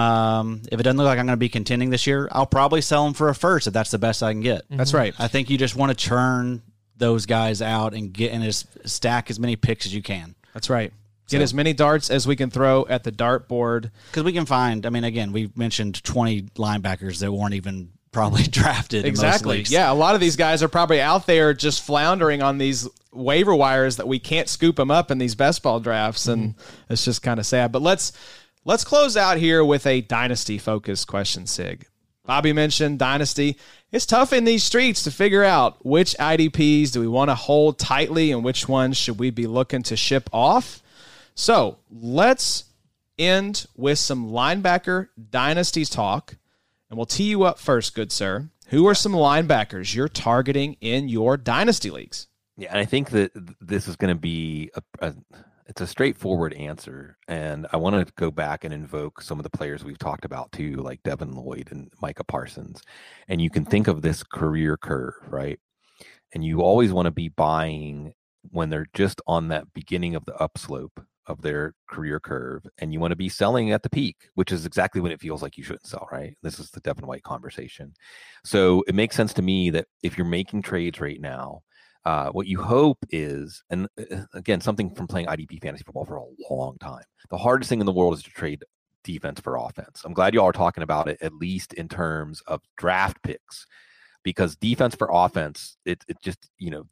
D: like I'm going to be contending this year, I'll probably sell him for a first if that's the best I can get.
A: That's right.
D: I think you just want to churn those guys out and get in stack as many picks as you can.
A: That's right. Get as many darts as we can throw at the dart board.
D: Because we can find, again, we've mentioned 20 linebackers that weren't even probably drafted.
A: Exactly.
D: In most leagues.
A: Yeah, a lot of these guys are probably out there just floundering on these waiver wires that we can't scoop them up in these best ball drafts, and it's just kind of sad. But let's close out here with a dynasty-focused question, Sig. Bobby mentioned dynasty. It's tough in these streets to figure out which IDPs do we want to hold tightly and which ones should we be looking to ship off. So let's end with some linebacker dynasties talk, and we'll tee you up first, good sir. Who are some linebackers you're targeting in your dynasty leagues?
C: Yeah, and I think that this is going to be it's a straightforward answer, and I want to go back and invoke some of the players we've talked about too, like Devin Lloyd and Micah Parsons. And you can think of this career curve, right? And you always want to be buying when they're just on that beginning of the upslope of their career curve, and you want to be selling at the peak, which is exactly when it feels like you shouldn't sell, right? This is the Devin White conversation. So it makes sense to me that if you're making trades right now, what you hope is, and again, something from playing IDP fantasy football for a long time, the hardest thing in the world is to trade defense for offense. I'm glad you all are talking about it, at least in terms of draft picks, because defense for offense, it just,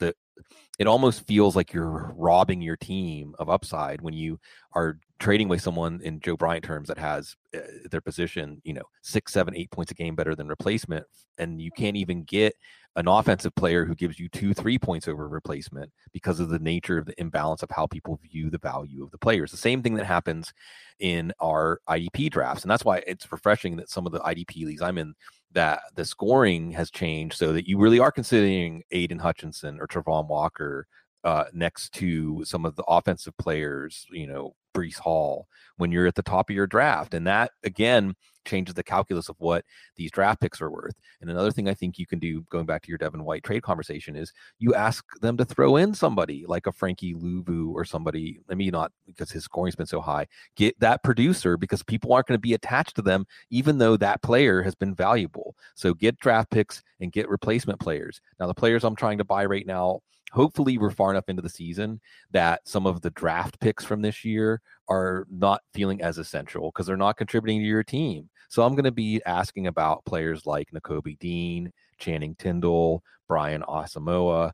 C: it almost feels like you're robbing your team of upside when you are trading away someone in Joe Bryant terms that has their position, 6, 7, 8 points a game better than replacement. And you can't even get an offensive player who gives you 2, 3 points over replacement because of the nature of the imbalance of how people view the value of the players. The same thing that happens in our IDP drafts. And that's why it's refreshing that some of the IDP leagues I'm in, that the scoring has changed so that you really are considering Aiden Hutchinson or Travon Walker next to some of the offensive players, Breece Hall, when you're at the top of your draft. And that, again, changes the calculus of what these draft picks are worth. And another thing I think you can do, going back to your Devin White trade conversation, is you ask them to throw in somebody like a Frankie Luvu or somebody, maybe not because his scoring's been so high, get that producer, because people aren't going to be attached to them, even though that player has been valuable. So get draft picks and get replacement players. Now, the players I'm trying to buy right now, hopefully we're far enough into the season that some of the draft picks from this year are not feeling as essential because they're not contributing to your team. So I'm going to be asking about players like Nakobe Dean, Channing Tindall, Brian Asamoah,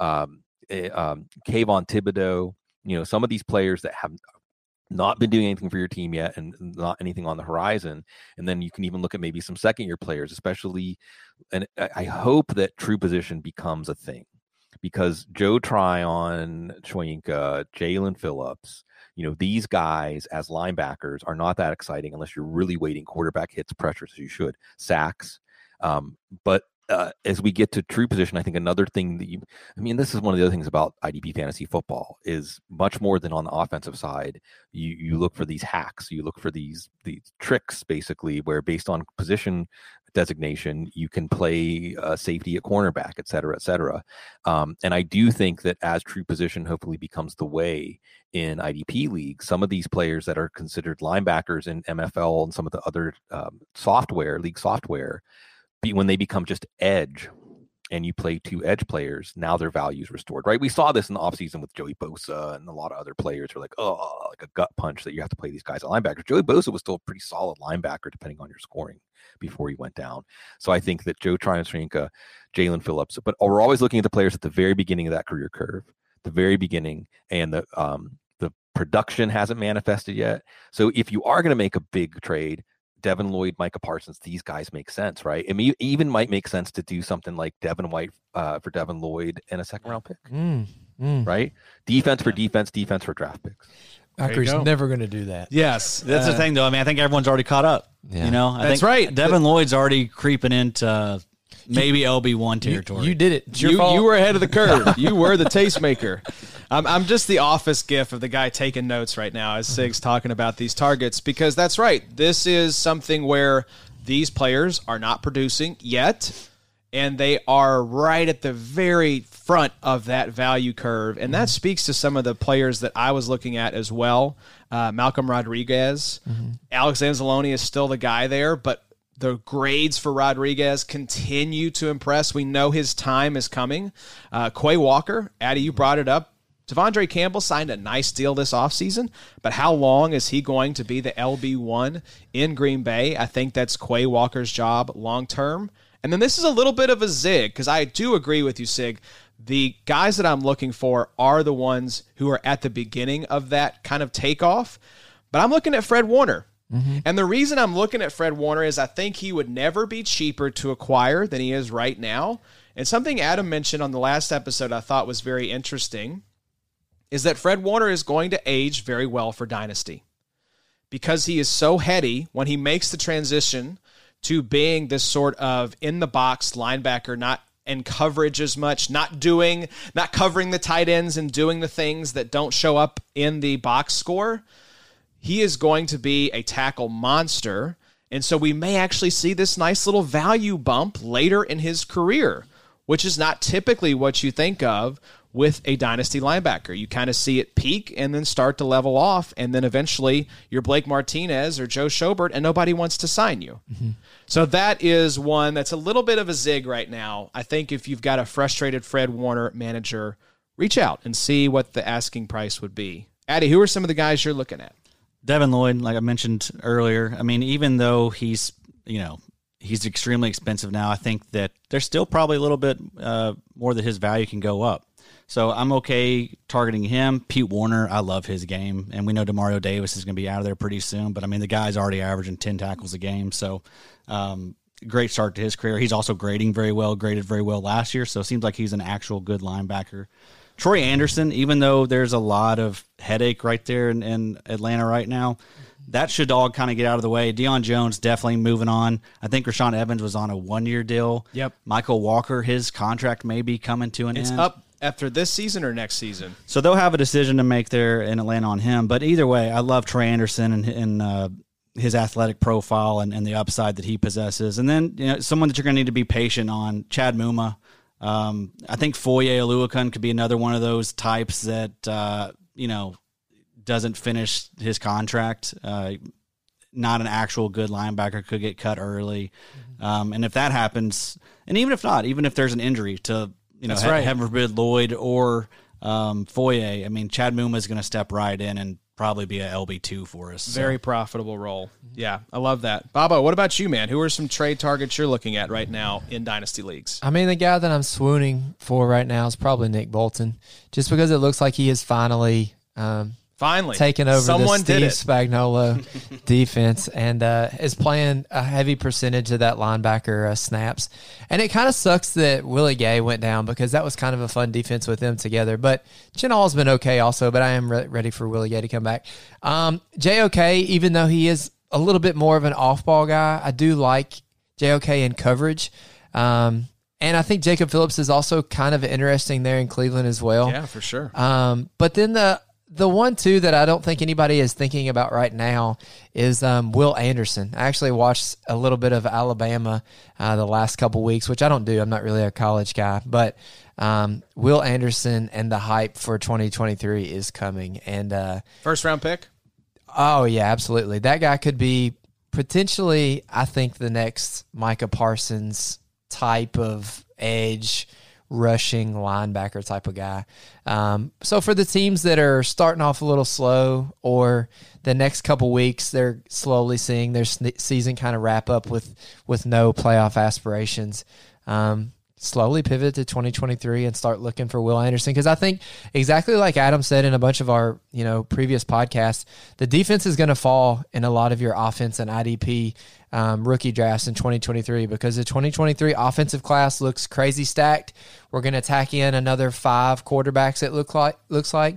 C: Kayvon Thibodeau, some of these players that have not been doing anything for your team yet and not anything on the horizon. And then you can even look at maybe some second-year players, especially, and I hope that true position becomes a thing. Because Joe Tryon, Chwinka, Jalen Phillips, these guys as linebackers are not that exciting unless you're really weighting quarterback hits, pressures as you should, sacks. But as we get to true position, I think another thing that this is one of the other things about IDP fantasy football is much more than on the offensive side. You look for these hacks, you look for these tricks, basically, where based on position designation, you can play safety at cornerback, et cetera, et cetera. And I do think that as true position hopefully becomes the way in IDP leagues, some of these players that are considered linebackers in MFL and some of the other league software, when they become just edge and you play 2 edge players, now their value is restored, right? We saw this in the offseason with Joey Bosa and a lot of other players who are like, oh, like a gut punch that you have to play these guys at linebackers. Joey Bosa was still a pretty solid linebacker depending on your scoring before he went down. So I think that Joe Tryon-Shoyinka, Jalen Phillips, but we're always looking at the players at the very beginning of that career curve, the very beginning, and the production hasn't manifested yet. So if you are going to make a big trade, Devin Lloyd, Micah Parsons, these guys make sense, right? I mean, even might make sense to do something like Devin White for Devin Lloyd and a second round pick, right? Defense for defense for draft picks.
E: Packers never going to do that.
A: Yes,
D: that's the thing, though. I mean, I think everyone's already caught up.
E: Yeah.
D: You know, I think
A: right.
D: Devin Lloyd's already creeping into maybe LB1 territory.
E: You did it. It's your fault.
A: You were ahead of the curve. You were the tastemaker. I'm just the office gif of the guy taking notes right now as Sig's talking about these targets, because that's right. This is something where these players are not producing yet, and they are right at the very front of that value curve. And that speaks to some of the players that I was looking at as well. Malcolm Rodriguez. Alex Anzalone is still the guy there, but the grades for Rodriguez continue to impress. We know his time is coming. Quay Walker, Addy, you brought it up. Devondre Campbell signed a nice deal this offseason, but how long is he going to be the LB1 in Green Bay? I think that's Quay Walker's job long term. And then this is a little bit of a zig, because I do agree with you, Sig. The guys that I'm looking for are the ones who are at the beginning of that kind of takeoff. But I'm looking at Fred Warner. And the reason I'm looking at Fred Warner is I think he would never be cheaper to acquire than he is right now. And something Adam mentioned on the last episode I thought was very interesting is that Fred Warner is going to age very well for Dynasty, because he is so heady when he makes the transition to being this sort of in-the-box linebacker, not in coverage as much, not covering the tight ends and doing the things that don't show up in the box score. He is going to be a tackle monster, and so we may actually see this nice little value bump later in his career, which is not typically what you think of with a dynasty linebacker. You kind of see it peak and then start to level off, and then eventually you're Blake Martinez or Joe Schobert, and nobody wants to sign you. So that is one that's a little bit of a zig right now. I think if you've got a frustrated Fred Warner manager, reach out and see what the asking price would be. Addy, who are some of the guys you're looking at?
D: Devin Lloyd, like I mentioned earlier, I mean, even though he's extremely expensive now, I think that there's still probably a little bit more that his value can go up. So I'm okay targeting him. Pete Warner, I love his game, and we know DeMario Davis is going to be out of there pretty soon, but I mean, the guy's already averaging 10 tackles a game, so great start to his career. He's also graded very well last year, so it seems like he's an actual good linebacker. Troy Anderson, even though there's a lot of headache right there in Atlanta right now, that should all kind of get out of the way. Deion Jones definitely moving on. I think Rashaan Evans was on a 1-year deal.
A: Yep.
D: Michael Walker, his contract may be coming to an end.
A: It's up after this season or next season?
D: So they'll have a decision to make there in Atlanta on him. But either way, I love Troy Anderson and his athletic profile and the upside that he possesses. And then someone that you're going to need to be patient on, Chad Muma. I think Foye Oluokun could be another one of those types that, doesn't finish his contract. Not an actual good linebacker, could get cut early. And if that happens, and even if not, even if there's an injury to, heaven forbid, Lloyd or Foye, I mean, Chad Muma is going to step right in and probably be a LB2 for us.
A: Very profitable role. Yeah, I love that. Baba, what about you, man? Who are some trade targets you're looking at right now in dynasty leagues?
E: I mean, the guy that I'm swooning for right now is probably Nick Bolton, just because it looks like he is finally taken over the Steve Spagnuolo defense and is playing a heavy percentage of that linebacker snaps. And it kind of sucks that Willie Gay went down, because that was kind of a fun defense with them together. But Chenal's been okay also, but I am ready for Willie Gay to come back. JOK, even though he is a little bit more of an off-ball guy, I do like JOK in coverage. And I think Jacob Phillips is also kind of interesting there in Cleveland as well.
A: Yeah, for sure.
E: But then the one, too, that I don't think anybody is thinking about right now is Will Anderson. I actually watched a little bit of Alabama the last couple weeks, which I don't do. I'm not really a college guy. But Will Anderson and the hype for 2023 is coming. And
A: first-round pick?
E: Oh, yeah, absolutely. That guy could be potentially, I think, the next Micah Parsons type of edge rushing linebacker type of guy. So for the teams that are starting off a little slow, or the next couple weeks they're slowly seeing their season kind of wrap up with no playoff aspirations, slowly pivot to 2023 and start looking for Will Anderson. Because I think exactly like Adam said in a bunch of our previous podcasts, the defense is going to fall in a lot of your offense and IDP rookie drafts in 2023, because the 2023 offensive class looks crazy stacked. We're going to tack in another 5 quarterbacks, it looks like.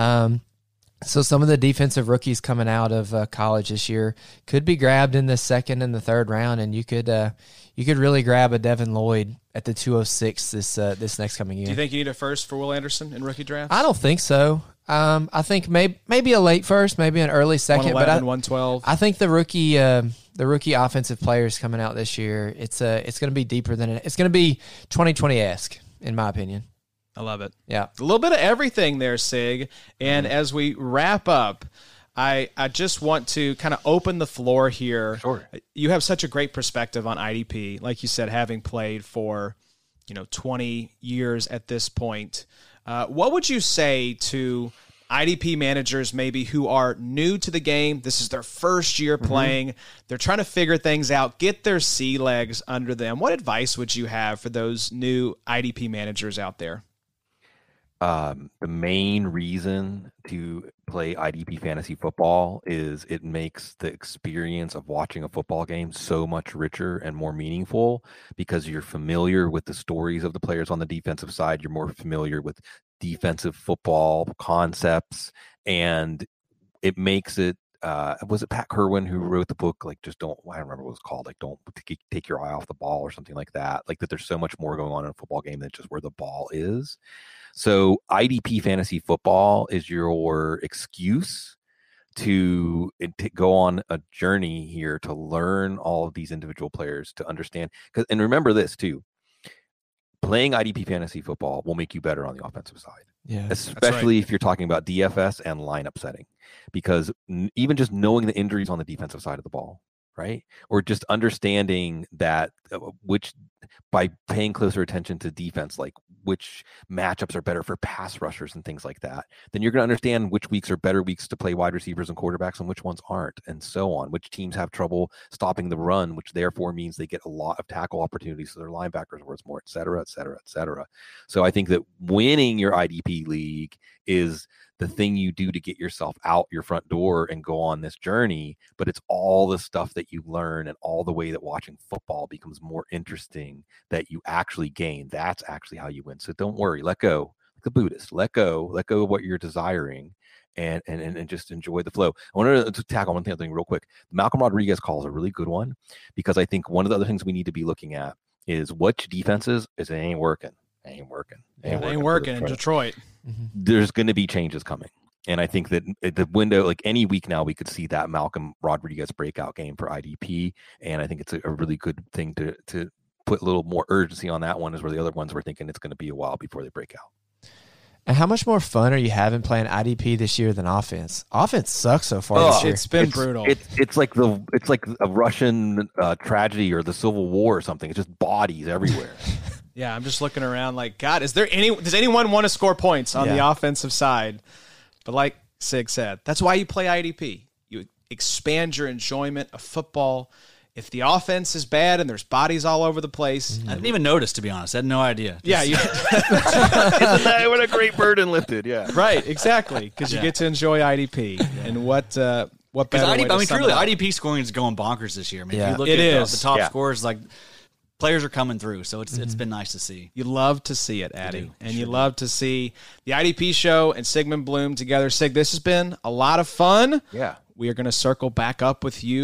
E: So some of the defensive rookies coming out of college this year could be grabbed in the second and the third round, and you could really grab a Devin Lloyd at the 206 this next coming year.
A: Do you think you need a first for Will Anderson in rookie drafts?
E: I don't think so. I think maybe a late first, maybe an early second,
A: 111,
E: but
A: 112.
E: I think the rookie offensive players coming out this year, it's going to be deeper than it's going to be 2020-esque in my opinion.
A: I love it.
E: Yeah.
A: A little bit of everything there, Sig. And as we wrap up, I just want to kind of open the floor here.
C: Sure.
A: You have such a great perspective on IDP, like you said, having played for 20 years at this point. What would you say to IDP managers maybe who are new to the game? This is their first year playing. They're trying to figure things out, get their sea legs under them. What advice would you have for those new IDP managers out there?
C: The main reason to play IDP fantasy football is it makes the experience of watching a football game so much richer and more meaningful, because you're familiar with the stories of the players on the defensive side. You're more familiar with defensive football concepts, and it makes it was it Pat Kerwin who wrote the book, I don't remember what it was called, don't take your eye off the ball or something like that, that there's so much more going on in a football game than just where the ball is. So IDP fantasy football is your excuse to go on a journey here to learn all of these individual players, to understand. And remember this too, playing IDP fantasy football will make you better on the offensive side.
E: Yeah,
C: especially if you're talking about DFS and lineup setting, because even just knowing the injuries on the defensive side of the ball, right? Or just understanding that by paying closer attention to defense, which matchups are better for pass rushers and things like that, then you're going to understand which weeks are better weeks to play wide receivers and quarterbacks and which ones aren't, and so on. Which teams have trouble stopping the run, which therefore means they get a lot of tackle opportunities to their linebackers where it's more, et cetera, et cetera, et cetera. So I think that winning your IDP league is the thing you do to get yourself out your front door and go on this journey, but it's all the stuff that you learn and all the way that watching football becomes more interesting that you actually gain. That's actually how you win. So don't worry, let go, like the Buddhist, let go of what you're desiring and just enjoy the flow. I wanted to tackle one thing real quick. Malcolm Rodriguez call is a really good one, because I think one of the other things we need to be looking at is which defenses is it ain't working. Ain't working
A: in Detroit.
C: There's going to be changes coming. And I think that the window, any week now, we could see that Malcolm Rodriguez breakout game for IDP. And I think it's a really good thing to put a little more urgency on that one, is where the other ones we're thinking it's going to be a while before they break out.
E: And how much more fun are you having playing IDP this year than offense? Offense sucks so far this year.
A: It's been brutal.
C: It's like a Russian tragedy or the Civil War or something. It's just bodies everywhere.
A: Yeah, I'm just looking around God, does anyone want to score points on the offensive side? But like Sig said, that's why you play IDP. You expand your enjoyment of football. If the offense is bad and there's bodies all over the place.
D: I didn't even notice, to be honest. I had no idea.
A: Yeah.
C: Isn't that what a great burden lifted? Yeah.
A: Right, exactly. Because you get to enjoy IDP. And what better way to sum
D: truly,
A: it up?
D: IDP scoring is going bonkers this year. If you look
A: it
D: at
A: is.
D: the top scores, players are coming through, so it's been nice to see.
A: You love to see it, Addy. And you love to see the IDP show and Sigmund Bloom together. Sig, this has been a lot of fun.
C: Yeah.
A: We are going to circle back up with you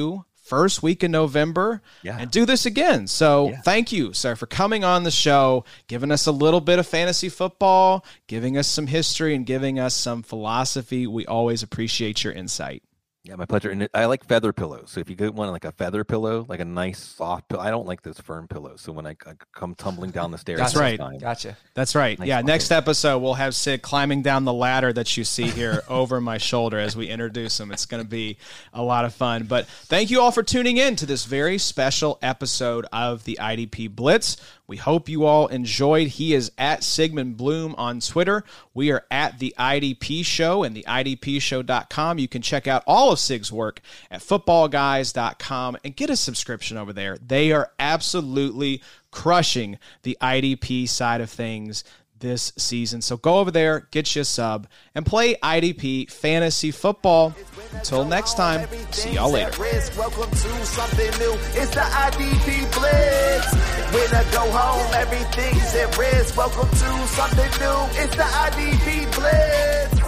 A: first week in November and do this again. So thank you, sir, for coming on the show, giving us a little bit of fantasy football, giving us some history, and giving us some philosophy. We always appreciate your insight.
C: Yeah, my pleasure. And I like feather pillows. So if you get one like a feather pillow, like a nice soft pillow, I don't like those firm pillows. So when I come tumbling down the stairs,
A: that's right.
E: Gotcha.
A: That's right. Nice next episode we'll have Sid climbing down the ladder that you see here over my shoulder as we introduce him. It's going to be a lot of fun. But thank you all for tuning in to this very special episode of the IDP Blitz. We hope you all enjoyed. He is at Sigmund Bloom on Twitter. We are at the IDP Show and the IDPshow.com. You can check out all of Sig's work at footballguys.com and get a subscription over there. They are absolutely crushing the IDP side of things this season. So go over there, get you a sub, and play IDP fantasy football. Until next time, see y'all later.
B: Welcome to something new. It's the IDP Blitz. When I go home, everything's at risk. Welcome to something new. It's the IDP Blitz.